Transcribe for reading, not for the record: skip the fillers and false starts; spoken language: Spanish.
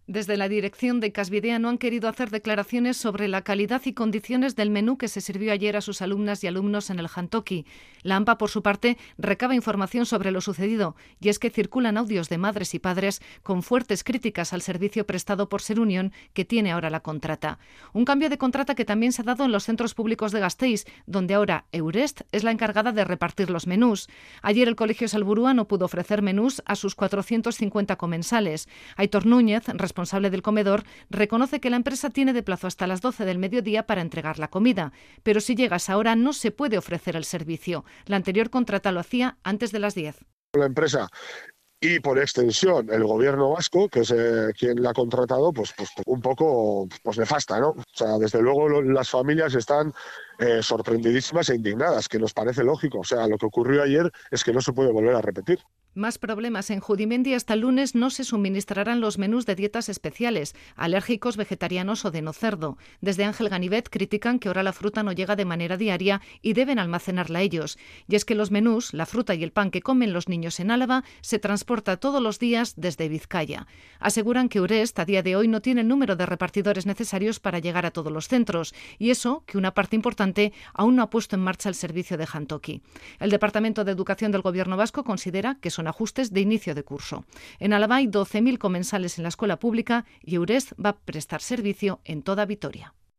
Desde la dirección de Casvidea no han querido hacer declaraciones sobre la calidad y condiciones del menú que se sirvió ayer a sus alumnas y alumnos en el jantoki. La AMPA, por su parte, recaba información sobre lo sucedido, y es que circulan audios de madres y padres con fuertes críticas al servicio prestado por Ser Unión, que tiene ahora la contrata. Un cambio de contrata que también se ha dado en los centros públicos de Gasteiz, donde ahora Eurest es la encargada de repartir los menús. Ayer el Colegio Salburua no pudo ofrecer menús a sus 450 comensales. Aitor Núñez, responsable del comedor, reconoce que la empresa tiene de plazo hasta las 12 del mediodía para entregar la comida, pero si llega a esa hora no se puede ofrecer el servicio. La anterior contrata lo hacía antes de las 10. La empresa y por extensión el gobierno vasco, que es quien la ha contratado, pues un poco nefasta, ¿no? O sea, desde luego las familias están sorprendidísimas e indignadas, que nos parece lógico. O sea, lo que ocurrió ayer es que no se puede volver a repetir. Más problemas. En Judimendi hasta el lunes no se suministrarán los menús de dietas especiales, alérgicos, vegetarianos o de no cerdo. Desde Ángel Ganivet critican que ahora la fruta no llega de manera diaria y deben almacenarla ellos. Y es que los menús, la fruta y el pan que comen los niños en Álava, se transporta todos los días desde Vizcaya. Aseguran que Eurest a día de hoy no tiene el número de repartidores necesarios para llegar a todos los centros, y eso que una parte importante aún no ha puesto en marcha el servicio de jantoki. El Departamento de Educación del Gobierno vasco considera que son ajustes de inicio de curso. En Álava hay 12.000 comensales en la escuela pública y Eurest va a prestar servicio en toda Vitoria.